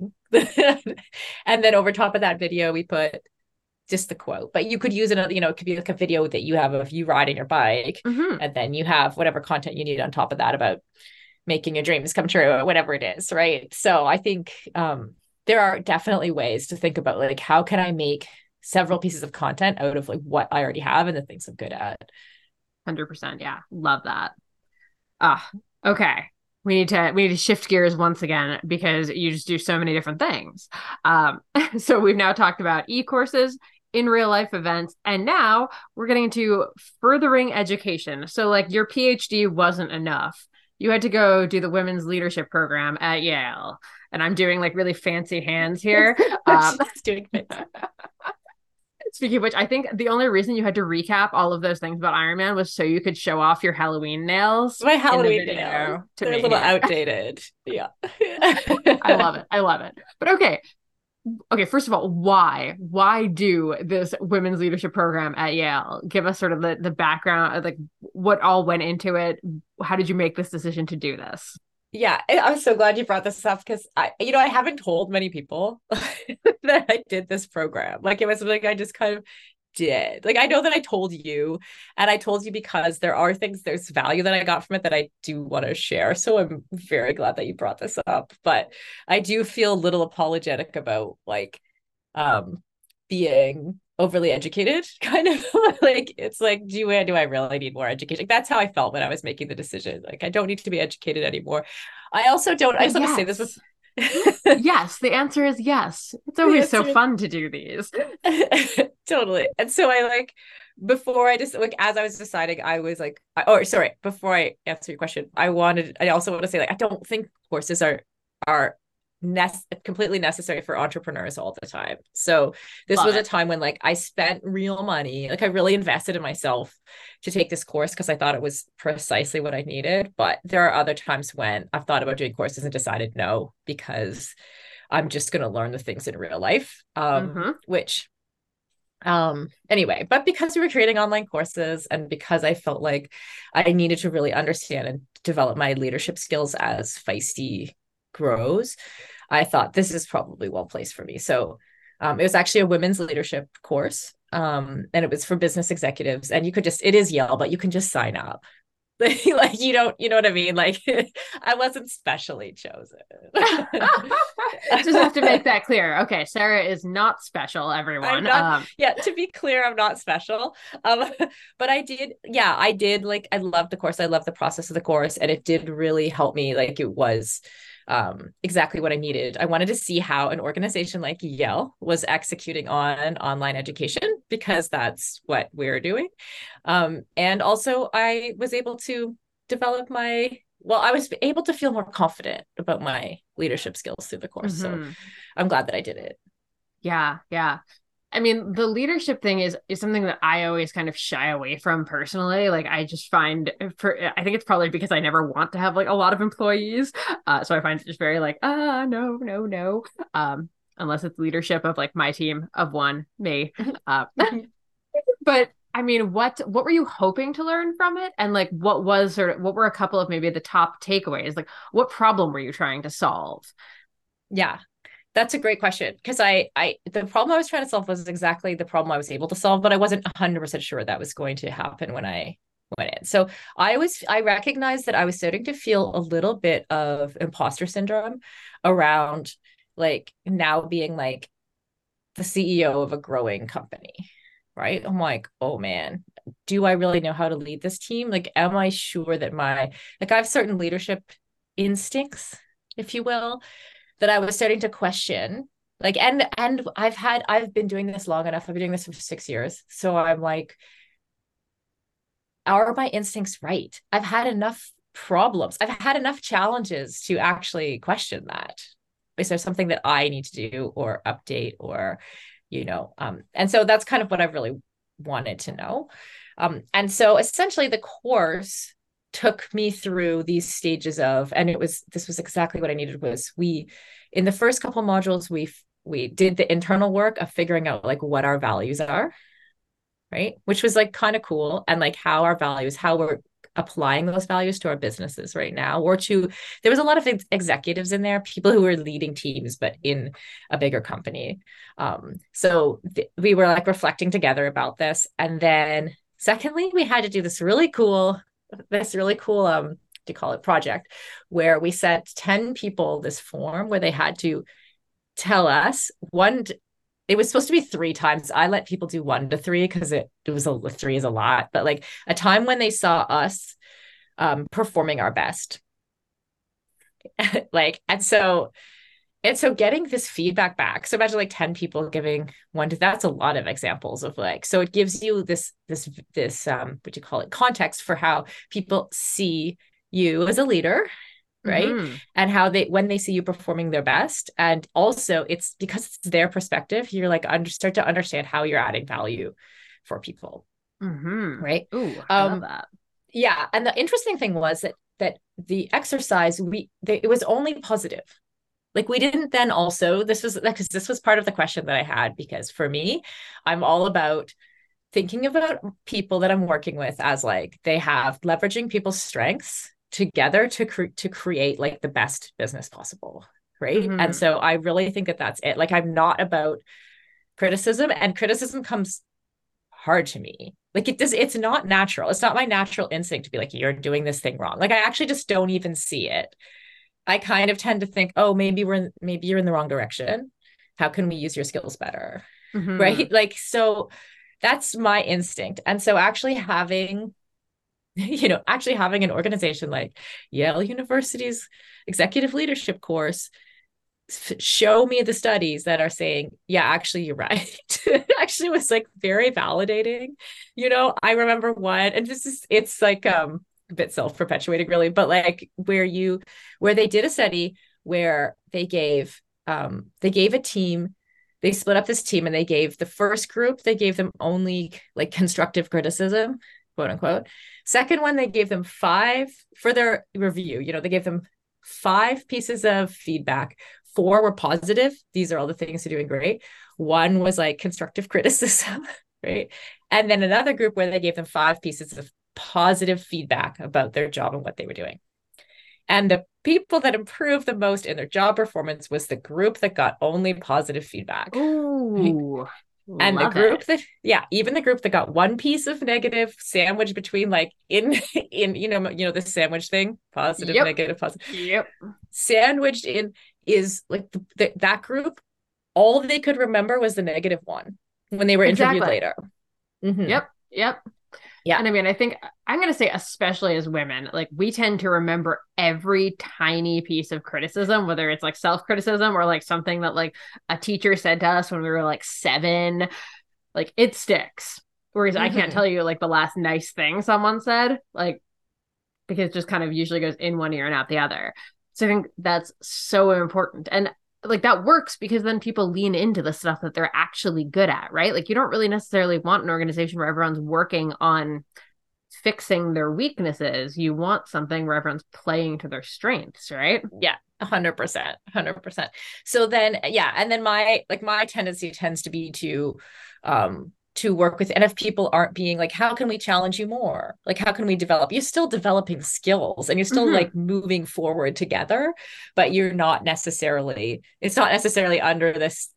And then over top of that video, we put just the quote. But you could use another, you know, it could be like a video that you have of you riding your bike. Mm-hmm. And then you have whatever content you need on top of that about making your dreams come true or whatever it is. Right. So I think um, there are definitely ways to think about like, how can I make several pieces of content out of like what I already have and the things I'm good at. one hundred percent. Yeah. Love that. Ah, okay. We need to, we need to shift gears once again, because you just do so many different things. Um, so we've now talked about e-courses, in real life events, and now we're getting into furthering education. So like your PhD wasn't enough. You had to go do the women's leadership program at Yale. And I'm doing like really fancy hands here. Um, doing Speaking of which, I think the only reason you had to recap all of those things about Iron Man was so you could show off your Halloween nails. My Halloween nails. They're a little outdated. Yeah. I love it. I love it. But okay. Okay, first of all, why? Why do this women's leadership program at Yale? Give us sort of the, the background, like what all went into it. How did you make this decision to do this? Yeah, I'm so glad you brought this up, because I, you know, I haven't told many people that I did this program. Like it was something I just kind of did. Like I know that I told you, and I told you because there are things, there's value that I got from it that I do want to share. So I'm very glad that you brought this up. But I do feel a little apologetic about like um being overly educated, kind of like it's like, do I do I really need more education? Like, that's how I felt when I was making the decision. Like I don't need to be educated anymore. I also don't. I just yes. want to say this was. Yes, the answer is yes. It's always so fun to do these. Totally. And so I like before I just like as I was deciding, I was like, or sorry, before I answer your question, I wanted. I also want to say like I don't think courses are are. Ne- completely necessary for entrepreneurs all the time. So this Love was it. a time when like I spent real money, like I really invested in myself to take this course because I thought it was precisely what I needed. But there are other times when I've thought about doing courses and decided no, because I'm just going to learn the things in real life, um, mm-hmm. which um anyway, but because we were creating online courses and because I felt like I needed to really understand and develop my leadership skills as Feisty grows, I thought this is probably well placed for me. So um, it was actually a women's leadership course, um, and it was for business executives. And you could just, it is Yale, but you can just sign up Like, like you don't, you know what I mean? Like I wasn't specially chosen. Just have to make that clear. Okay, Sarah is not special, everyone. Not, um, yeah, to be clear, I'm not special. Um, but I did, yeah, I did like I loved the course. I loved the process of the course, and it did really help me. Like it was um exactly what I needed. I wanted to see how an organization like Yale was executing on online education because that's what we're doing. Um, and also I was able to develop my well, I was able to feel more confident about my leadership skills through the course. mm-hmm. So I'm glad that I did it. Yeah, yeah. I mean, the leadership thing is is something that I always kind of shy away from personally. Like, I just find, for I think it's probably because I never want to have like a lot of employees. Uh, so I find it just very like, ah, no, no, no. Um, unless it's leadership of like my team of one, me. Uh, but I mean, what what were you hoping to learn from it? And like, what was sort of what were a couple of maybe the top takeaways? Like, what problem were you trying to solve? Yeah. That's a great question because I, I, the problem I was trying to solve was exactly the problem I was able to solve, but I wasn't one hundred percent sure that was going to happen when I went in. So I was, I recognized that I was starting to feel a little bit of imposter syndrome around like now being like the C E O of a growing company, right? I'm like, oh man, do I really know how to lead this team? Like, am I sure that my, like I have certain leadership instincts, if you will, that I was starting to question. Like, and and I've had, I've been doing this long enough. I've been doing this for six years. So I'm like, are my instincts right? I've had enough problems. I've had enough challenges to actually question that. Is there something that I need to do or update or, you know, um, and so that's kind of what I really wanted to know. Um, and so essentially the course took me through these stages of, and it was, this was exactly what I needed was we, in the first couple modules, we, we did the internal work of figuring out like what our values are, right? Which was like kind of cool. And like how our values, how we're applying those values to our businesses right now, or to, there was a lot of ex- executives in there, people who were leading teams, but in a bigger company. Um, so th- we were like reflecting together about this. And then secondly, we had to do this really cool this really cool, um, what do you call it, project where we sent ten people this form where they had to tell us one, it was supposed to be three times. I let people do one to three because it, it was a three is a lot, but like a time when they saw us um, performing our best. Like, and so, and so getting this feedback back. So imagine like ten people giving one to, that's a lot of examples of like, so it gives you this, this, this, um, what do you call it? Context for how people see you as a leader, right? Mm-hmm. And how they, when they see you performing their best. And also it's because it's their perspective, you're like, under, start to understand how you're adding value for people. Mm-hmm. Right. Ooh, I um, love that. Yeah. And the interesting thing was that, that the exercise, we, they, it was only positive. Like we didn't then also, this was because this was part of the question that I had, because for me, I'm all about thinking about people that I'm working with as like, they have leveraging people's strengths together to, cre- to create like the best business possible. Right. Mm-hmm. And so I really think that that's it. Like I'm not about criticism, and criticism comes hard to me. Like it does, it's not natural. It's not my natural instinct to be like, you're doing this thing wrong. Like I actually just don't even see it. I kind of tend to think, oh, maybe we're in, maybe you're in the wrong direction. How can we use your skills better? Mm-hmm. Right. Like, so that's my instinct. And so actually having, you know, actually having an organization like Yale University's executive leadership course show me the studies that are saying, yeah, actually, you're right. Actually was like very validating. You know, I remember one, and this is, it's like, um, a bit self-perpetuating really, but like where you, where they did a study where they gave, um, they gave a team, they split up this team and they gave the first group, they gave them only like constructive criticism, quote unquote. Second one, they gave them five for their review. You know, they gave them five pieces of feedback. Four were positive. These are all the things they're doing great. One was like constructive criticism, right? And then another group where they gave them five pieces of positive feedback about their job and what they were doing. And the people that improved the most in their job performance was the group that got only positive feedback. Ooh. And the Love group it. that, yeah, even the group that got one piece of negative sandwiched between like in, in, you know, you know, the sandwich thing, positive, Yep. negative, positive, Yep. sandwiched in is like the, the, that group, all they could remember was the negative one when they were interviewed Exactly. later. Mm-hmm. Yep. Yep. Yeah. And I mean, I think I'm going to say, especially as women, like we tend to remember every tiny piece of criticism, whether it's like self-criticism or like something that like a teacher said to us when we were like seven, like it sticks. Whereas I can't Mm-hmm. tell you like the last nice thing someone said, like, because it just kind of usually goes in one ear and out the other. So I think that's so important. And like that works because then people lean into the stuff that they're actually good at, right? Like you don't really necessarily want an organization where everyone's working on fixing their weaknesses. You want something where everyone's playing to their strengths, right? Yeah, a hundred percent, a hundred percent. So then, yeah, and then my like my tendency tends to be to, um, to work with, and if people aren't being like, how can we challenge you more? Like, how can we develop? You're still developing skills, and you're still Mm-hmm. like moving forward together, but you're not necessarily. It's not necessarily under this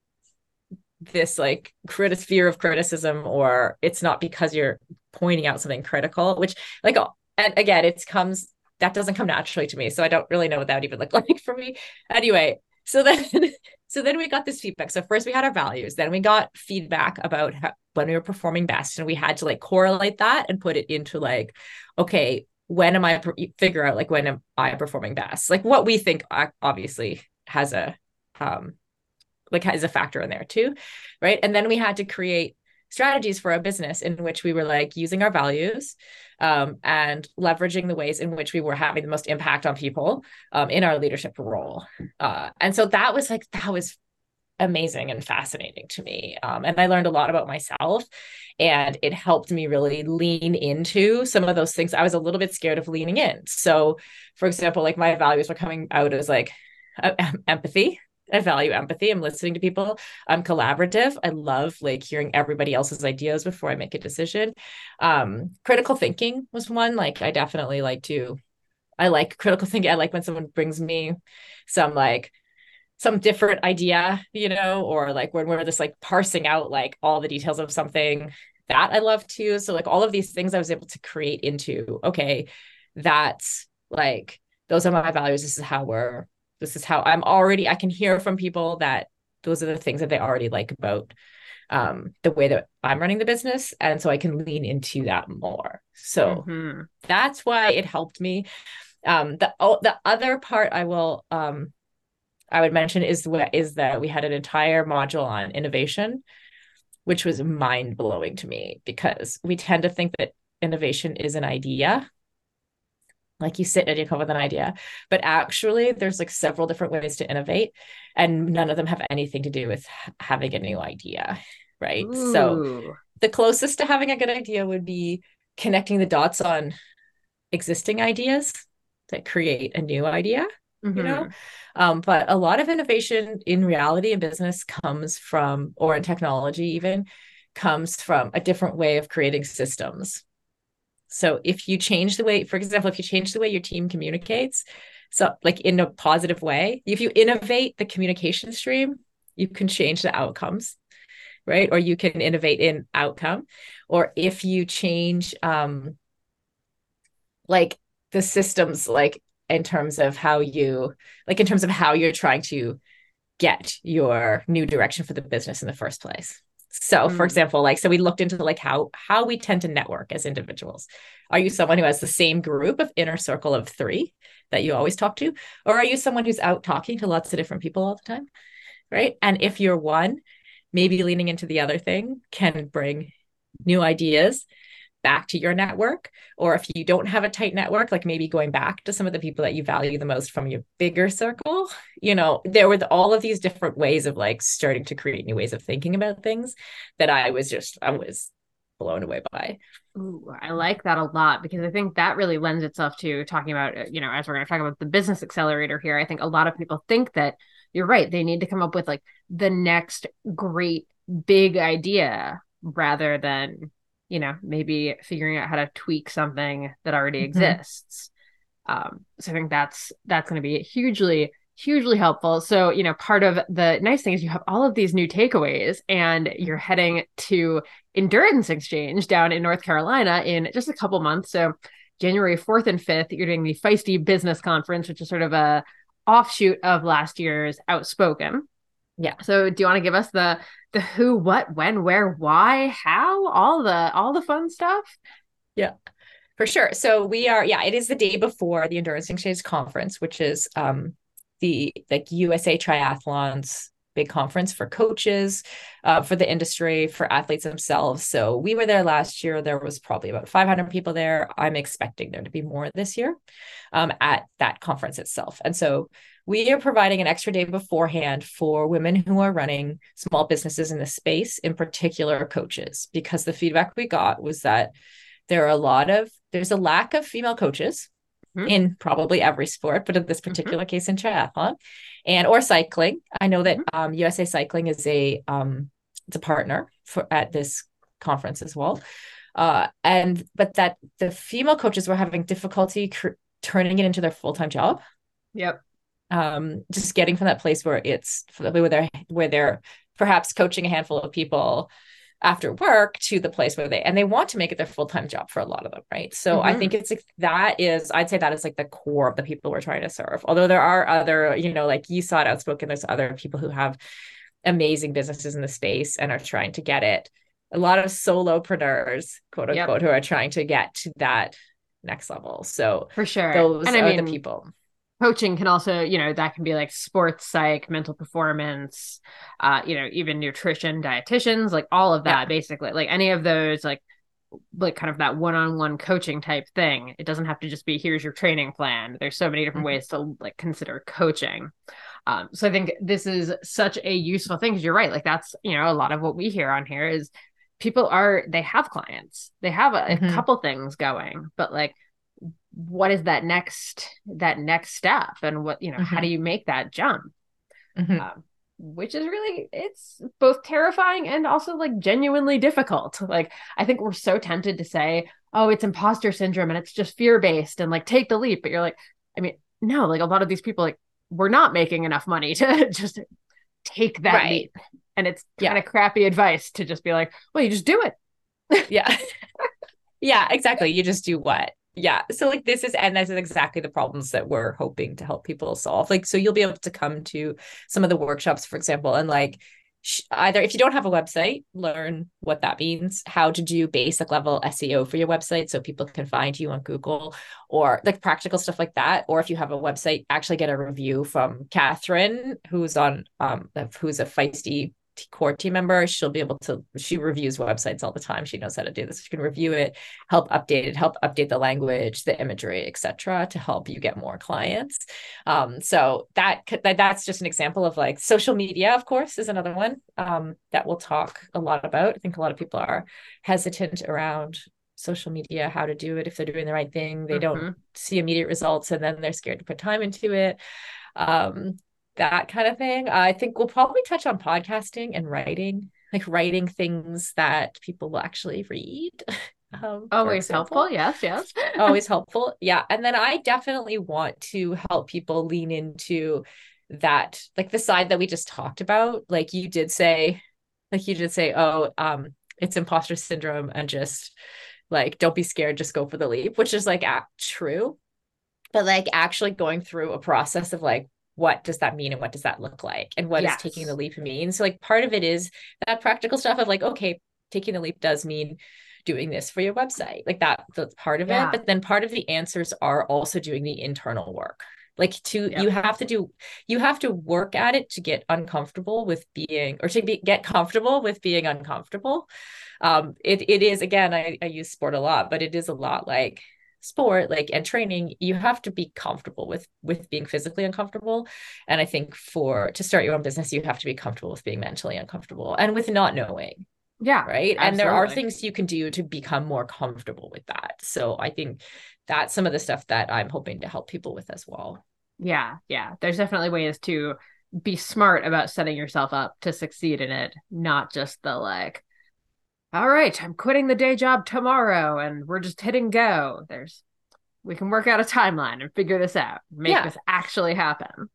this like critic fear of criticism, or it's not because you're pointing out something critical, which like, and again, it comes, that doesn't come naturally to me. So I don't really know what that would even look like for me. Anyway, so then, so then we got this feedback. So first we had our values, then we got feedback about how, when we were performing best, and we had to like correlate that and put it into like, okay, when am I, figure out like, when am I performing best? Like what we think obviously has a, um, like is a factor in there too, right? And then we had to create strategies for our business in which we were like using our values, um, and leveraging the ways in which we were having the most impact on people, um, in our leadership role. Uh, and so that was like, that was amazing and fascinating to me. Um, and I learned a lot about myself, and it helped me really lean into some of those things I was a little bit scared of leaning in. So for example, like my values were coming out as like uh, empathy. I value empathy. I'm listening to people. I'm collaborative. I love like hearing everybody else's ideas before I make a decision. Um, critical thinking was one. Like I definitely like to, I like critical thinking. I like when someone brings me some like some different idea, you know, or like when we're just like parsing out like all the details of something, that I love too. So like all of these things I was able to create into, okay, that's like, those are my values. This is how we're, this is how I'm already, I can hear from people that those are the things that they already like about, um, the way that I'm running the business. And so I can lean into that more. So Mm-hmm. that's why it helped me. Um, the, oh, the other part I will, um, I would mention is, is that we had an entire module on innovation, which was mind blowing to me, because we tend to think that innovation is an idea. Like you sit and you come up with an idea, but actually there's like several different ways to innovate, and none of them have anything to do with having a new idea, right? Ooh. So the closest to having a good idea would be connecting the dots on existing ideas that create a new idea, Mm-hmm. you know? Um, but a lot of innovation in reality in business comes from, or in technology even, comes from a different way of creating systems. So if you change the way, for example, if you change the way your team communicates, so like in a positive way, if you innovate the communication stream, you can change the outcomes, right? Or you can innovate in outcome. Or if you change um, like the systems, like in terms of how you, like in terms of how you're trying to get your new direction for the business in the first place. So for Mm. example, like, so we looked into like how, how we tend to network as individuals. Are you someone who has the same group of inner circle of three that you always talk to? Or are you someone who's out talking to lots of different people all the time? Right. And if you're one, maybe leaning into the other thing can bring new ideas back to your network. Or if you don't have a tight network, like maybe going back to some of the people that you value the most from your bigger circle, you know, there were all of these different ways of like starting to create new ways of thinking about things that I was just, I was blown away by. Ooh, I like that a lot, because I think that really lends itself to talking about, you know, as we're going to talk about the business accelerator here, I think a lot of people think that you're right. They need to come up with like the next great big idea rather than, you know, maybe figuring out how to tweak something that already Mm-hmm. exists. Um, so I think that's, that's going to be hugely hugely helpful. So, you know, part of the nice thing is you have all of these new takeaways and you're heading to Endurance Exchange down in North Carolina in just a couple months. So January fourth and fifth, you're doing the Feisty Business Conference, which is sort of a offshoot of last year's Outspoken. Yeah. So do you want to give us the the who, what, when, where, why, how, all the all the fun stuff? Yeah. For sure. So we are, yeah, it is the day before the Endurance Exchange Conference, which is um, the like U S A Triathlon's big conference for coaches, uh, for the industry, for athletes themselves. So we were there last year. There was probably about five hundred people there. I'm expecting there to be more this year um, at that conference itself. And so we are providing an extra day beforehand for women who are running small businesses in this space, in particular coaches, because the feedback we got was that there are a lot of, there's a lack of female coaches mm-hmm. in probably every sport, but in this particular mm-hmm. case in triathlon and or cycling. I know that mm-hmm. um, U S A Cycling is a, um, it's a partner for at this conference as well. Uh, and, but that the female coaches were having difficulty cr- turning it into their full-time job. Yep. Um, just getting from that place where it's where they're, where they're perhaps coaching a handful of people after work to the place where they, and they want to make it their full-time job for a lot of them. Right. So mm-hmm. I think it's like, that is, I'd say that is like the core of the people we're trying to serve. Although there are other, you know, like you saw it Outspoken, there's other people who have amazing businesses in the space and are trying to get it. A lot of solopreneurs, quote unquote, yep. who are trying to get to that next level. So for sure. Those and I are mean, the people. Coaching can also, you know, that can be like sports psych, mental performance, uh, you know, even nutrition, dietitians, like all of that, yeah. basically, like any of those, like, like kind of that one-on-one coaching type thing. It doesn't have to just be, here's your training plan. There's so many different mm-hmm. ways to like consider coaching. Um, so I think this is such a useful thing because you're right. Like that's, you know, a lot of what we hear on here is people are, they have clients, they have a, mm-hmm. a couple things going, but like, what is that next that next step and what you know mm-hmm. how do you make that jump mm-hmm. um, which is really, it's both terrifying and also like genuinely difficult. Like I think we're so tempted to say, oh, it's imposter syndrome and it's just fear-based and like take the leap, but you're like, I mean, no, like a lot of these people, like we're not making enough money to just take that right. leap, and it's kind of yeah. crappy advice to just be like, well, you just do it. yeah yeah exactly, you just do what. Yeah. So like this is, and this is exactly the problems that we're hoping to help people solve. Like, so you'll be able to come to some of the workshops, for example, and like sh- either if you don't have a website, learn what that means, how to do basic level S E O for your website so people can find you on Google, or like practical stuff like that. Or if you have a website, actually get a review from Catherine, who's on, um, who's a Feisty core team member. She'll be able to, she reviews websites all the time. She knows how to do this. She can review it, help update it, help update the language, the imagery, et cetera, to help you get more clients. Um, so that, that that's just an example of like social media, of course, is another one um, that we'll talk a lot about. I think a lot of people are hesitant around social media, how to do it, if they're doing the right thing. They mm-hmm. don't see immediate results and then they're scared to put time into it. Um, that kind of thing. I think we'll probably touch on podcasting and writing, like writing things that people will actually read. Um, always helpful. Yes, yes. always helpful. Yeah. And then I definitely want to help people lean into that, like the side that we just talked about. Like you did say, like you did say, oh, um, it's imposter syndrome and just like, don't be scared, just go for the leap, which is like act true. But like actually going through a process of like, what does that mean and what does that look like and what yes. does taking the leap mean? So like part of it is that practical stuff of like, okay, taking the leap does mean doing this for your website, like that, that's part of yeah. it. But then part of the answers are also doing the internal work. Like to, yep. you have to do, you have to work at it to get uncomfortable with being, or to be, get comfortable with being uncomfortable. Um, it it is, again, I, I use sport a lot, but it is a lot like sport, like, and training. You have to be comfortable with with being physically uncomfortable. And I think for to start your own business, you have to be comfortable with being mentally uncomfortable and with not knowing. Yeah. Right. Absolutely. And there are things you can do to become more comfortable with that. So I think that's some of the stuff that I'm hoping to help people with as well. Yeah. Yeah. There's definitely ways to be smart about setting yourself up to succeed in it, not just the like, all right, I'm quitting the day job tomorrow and we're just hitting go. There's, we can work out a timeline and figure this out, make yeah. this actually happen.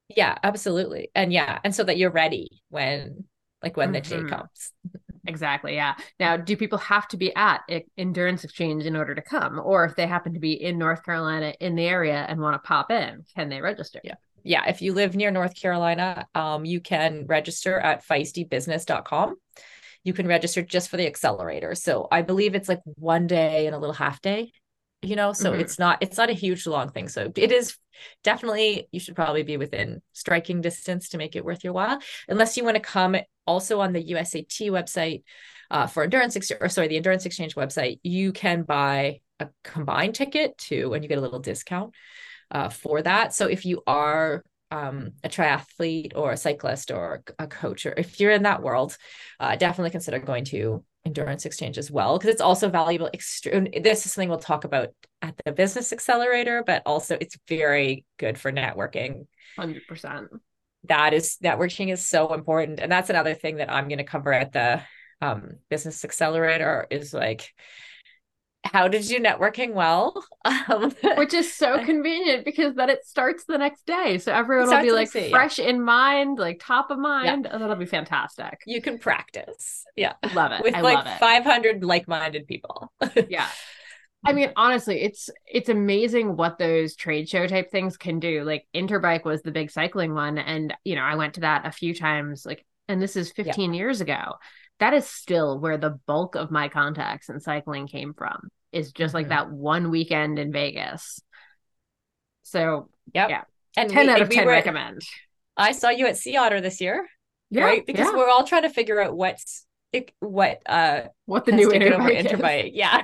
Yeah, absolutely. And yeah, and so that you're ready when like when the day Mhm. comes. Exactly. Yeah. Now, do people have to be at E- Endurance Exchange in order to come? Or if they happen to be in North Carolina in the area and want to pop in, can they register? Yeah. Yeah. If you live near North Carolina, um, you can register at feisty business dot com. You can register just for the accelerator. So I believe it's like one day and a little half day, you know, so Mhm. it's not it's not a huge long thing. So it is definitely, you should probably be within striking distance to make it worth your while, unless you want to come also on the U S A T website uh, for endurance ex- or sorry, the Endurance Exchange website. You can buy a combined ticket too, and you get a little discount uh, for that. So if you are um, a triathlete or a cyclist or a coach, or if you're in that world, uh, definitely consider going to Endurance Exchange as well, because it's also valuable. Extre- this is something we'll talk about at the Business Accelerator, but also it's very good for networking. one hundred percent. That is, networking is so important. And that's another thing that I'm going to cover at the um, Business Accelerator is like, how to do networking well. Um, Which is so convenient because then it starts the next day. So it everyone will be starts to like say, yeah, fresh in mind, like top of yeah. mind. Oh, that'll be fantastic. You can practice. Yeah. Love it. With I like love it. five hundred like-minded people. Yeah. I mean, honestly, it's it's amazing what those trade show type things can do. Like Interbike was the big cycling one, and you know, I went to that a few times. Like, and this is Yeah. fifteen years ago. That is still where the bulk of my contacts in cycling came from. Is just like Mhm. that one weekend in Vegas. So Yep. yeah, And ten we out and of we ten were recommend. I saw you at Sea Otter this year, Yeah, right? Because yeah. we're all trying to figure out what's what uh What the has new taken over Interbike is. Interbike. Yeah.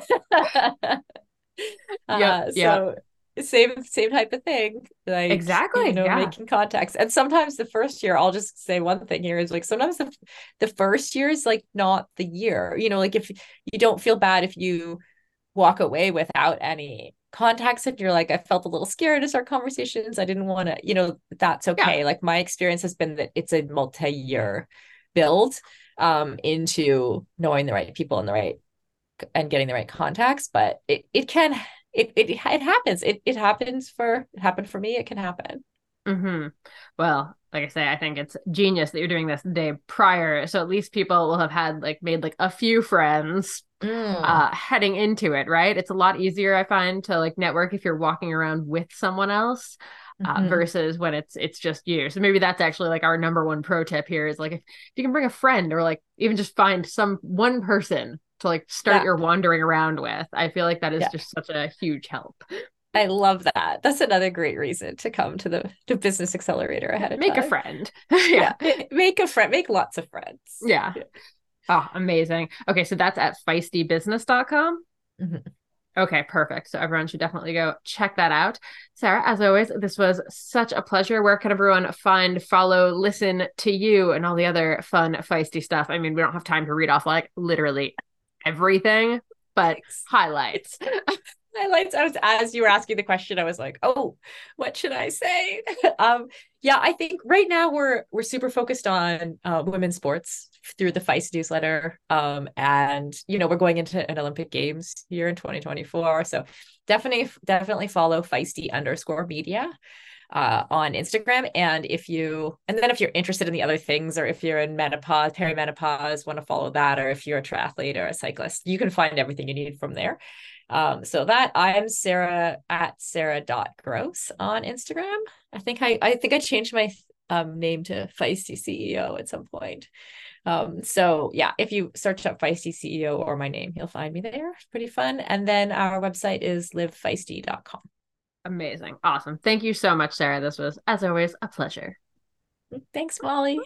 Yep, uh yep. so same same type of thing, like, you Exactly. know, Yeah. making contacts. And sometimes the first year, I'll just say one thing here, is like sometimes the, the first year is like not the year, you know, like if you don't feel bad if you walk away without any contacts and you're like, I felt a little scared to start conversations, I didn't want to, you know, that's Yeah. okay. Like my experience has been that it's a multi-year build um into knowing the right people and the right and getting the right contacts. But it it can it it, it happens. It it happens for it happened for me. It can happen. Hmm. Well, like I say, I think it's genius that you're doing this the day prior. So at least people will have had like made like a few friends Mm. uh heading into it, right? It's a lot easier, I find, to like network if you're walking around with someone else. Uh, Mm-hmm. versus when it's it's just you. So maybe that's actually like our number one pro tip here is like if, if you can bring a friend or like even just find some one person to like start Yeah. your wandering around with. I feel like that is Yeah. just such a huge help. I love that. That's another great reason to come to the to Business Accelerator ahead of Make a time. friend. Yeah. Yeah. Make a friend, make lots of friends. Yeah. Yeah. Oh, amazing. Okay, so that's at feisty business dot com. Mhm. Okay, perfect. So everyone should definitely go check that out. Sarah, as always, this was such a pleasure. Where can everyone find, follow, listen to you and all the other fun, feisty stuff? I mean, we don't have time to read off like literally everything, but Thanks. highlights. Highlights. I was, as you were asking the question, I was like, oh, what should I say? um, yeah, I think right now we're we're super focused on uh, women's sports through the Feist newsletter. Um, and you know, we're going into an Olympic Games here in twenty twenty-four. So definitely, definitely follow Feisty underscore media uh, on Instagram. And if you, and then if you're interested in the other things, or if you're in menopause, perimenopause, want to follow that, or if you're a triathlete or a cyclist, you can find everything you need from there. Um, so that I'm Sarah at Sarah dot gross on Instagram. I think I, I think I changed my um, name to Feisty C E O at some point. Um, so yeah, if you search up Feisty C E O or my name, you'll find me there. It's pretty fun. And then our website is live feisty dot com. Amazing. Awesome. Thank you so much, Sarah. This was, as always, a pleasure. Thanks, Molly.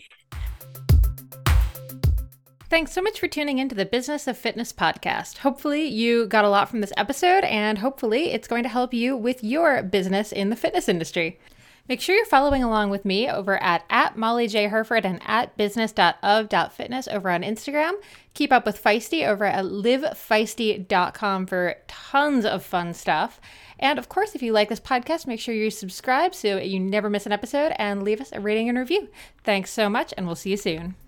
Thanks so much for tuning into the Business of Fitness podcast. Hopefully, you got a lot from this episode, and hopefully, it's going to help you with your business in the fitness industry. Make sure you're following along with me over at, at Molly J. Herford and at business dot of dot fitness over on Instagram. Keep up with Feisty over at live feisty dot com for tons of fun stuff. And of course, if you like this podcast, make sure you subscribe so you never miss an episode and leave us a rating and review. Thanks so much, and we'll see you soon.